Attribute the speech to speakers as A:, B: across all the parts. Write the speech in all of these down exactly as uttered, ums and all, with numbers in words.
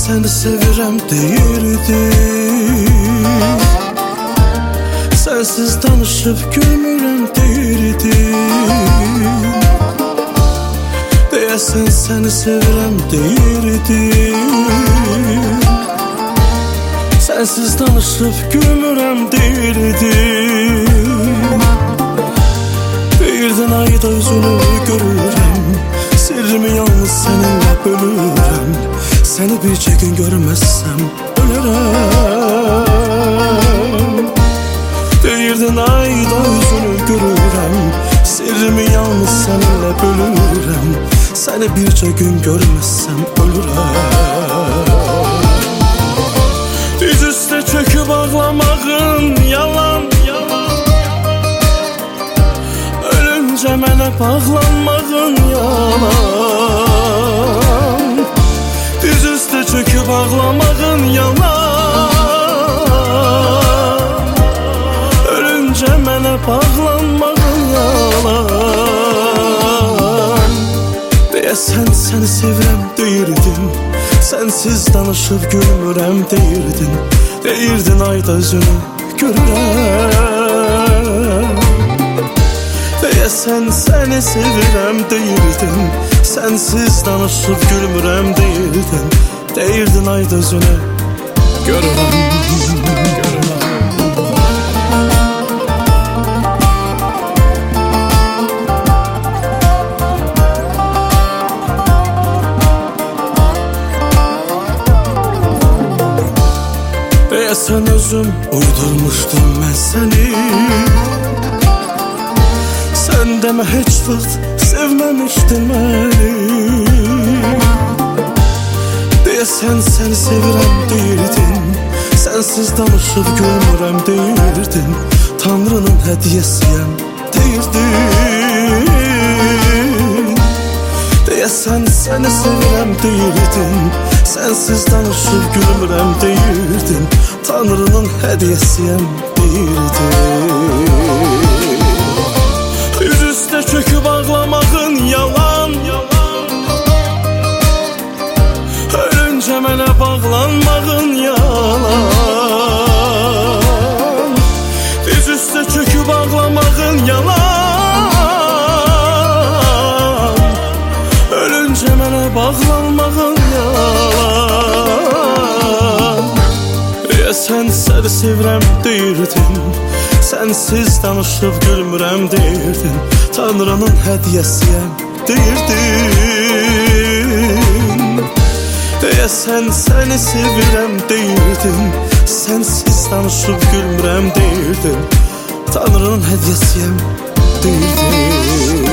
A: səni sevirəm deyirdim, sənsiz danışıb gülmürəm deyirdim. Deyəsən səni sevirəm deyirdim, sənsiz danışıb gülmürəm deyirdim. Deyirdin ayda üzünü görürəm, sirrimi yalnız səninlə bölürəm. Səni bircə gün görməzsəm ölərəm. Deyirdin ayda üzünü görürəm, sirrimi yalnız səninlə bölürəm. Səni bircə gün görməzsəm ölürəm. Diz üstə çöküb ağlamağın yalan, ölüncə mənə bağlanmağın yalan. Diz üstə çöküb ağlamağın yalan, ölüncə mənə bağlanmağın yalan. Deyəsən səni sevirəm deyirdin, sənsiz danışıb gülmürəm deyirdin. Deyirdin ayda üzünü görürəm. Deyəsən səni sevirəm deyirdin, sənsiz danışıb gülmürəm deyirdin. Deyirdin ayda üzünü görürəm. Deyəsən özüm uydurmuşdum mən səni, sən demə heç vaxt sevməmişdin məni. Deyəsən səni sevirəm deyirdin, sənsiz danışıb gülmürəm deyirdin. Tanrının hədiyəsiyəm deyirdin. Deyəsən səni sevirəm deyirdin, sənsiz danışıb gülmürəm deyirdin. Tanrının hədiyəsiyəm deyirdin. Üz üstə çöküb ağlamağın yalan, ölüncə mənə bağlanmağın yalan. Üz üstə çöküb ağlamağın yalan, ölüncə mənə bağlanmağın yalan. Deyəsən səni sevirəm deyirdin, sənsiz danışıb gülmürəm deyirdin. Tanrının hədiyəsiyəm deyirdin. Deyəsən səni sevirəm deyirdin, sənsiz danışıb gülmürəm deyirdin. Tanrının hədiyəsiyəm deyirdin.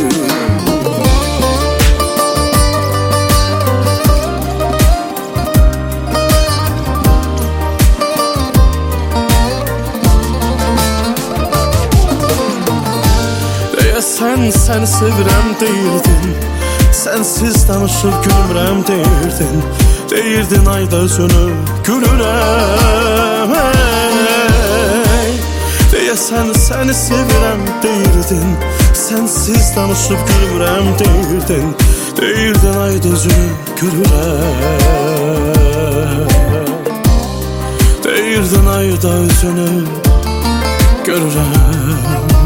A: Sən səni sevirəm deyirdin, sənsiz danışıb gülmürəm deyirdin. Deyirdin ayda üzünü gülürəm, hey. Deyəsən səni sevirəm deyirdin, sənsiz danışıb gülmürəm deyirdin. Deyirdin ayda üzünü gülürəm, deyirdin ayda üzünü görürəm.